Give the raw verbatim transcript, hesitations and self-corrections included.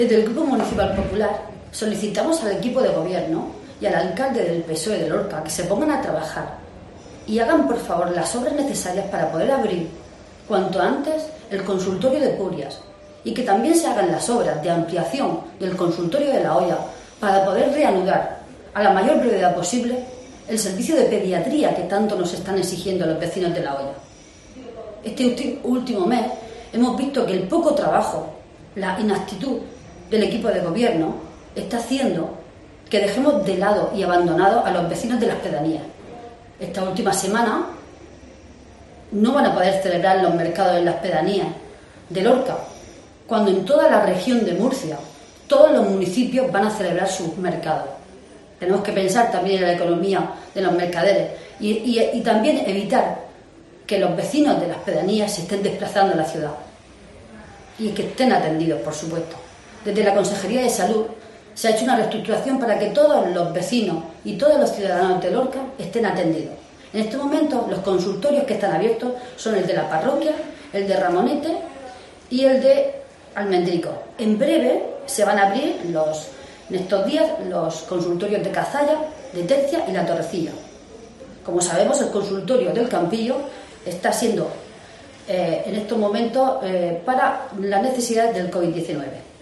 Desde el Grupo Municipal Popular solicitamos al equipo de gobierno y al alcalde del P S O E de Lorca que se pongan a trabajar y hagan por favor las obras necesarias para poder abrir cuanto antes el consultorio de Purias y que también se hagan las obras de ampliación del consultorio de La Hoya para poder reanudar a la mayor brevedad posible el servicio de pediatría que tanto nos están exigiendo los vecinos de La Hoya. Este último mes hemos visto que el poco trabajo, la inactitud del equipo de gobierno está haciendo que dejemos de lado y abandonados a los vecinos de las pedanías. Esta última semana no van a poder celebrar los mercados en las pedanías de Lorca, cuando en toda la región de Murcia todos los municipios van a celebrar sus mercados. Tenemos que pensar también en la economía de los mercaderes y, y, y también evitar que los vecinos de las pedanías se estén desplazando a la ciudad y que estén atendidos, por supuesto. Desde la Consejería de Salud se ha hecho una reestructuración para que todos los vecinos y todos los ciudadanos de Lorca estén atendidos. En este momento los consultorios que están abiertos son el de la parroquia, el de Ramonete y el de Almendrico. En breve se van a abrir los, en estos días los consultorios de Cazalla, de Tercia y La Torrecilla. Como sabemos, el consultorio del Campillo está siendo eh, en estos momentos eh, para las necesidades del COVID diecinueve.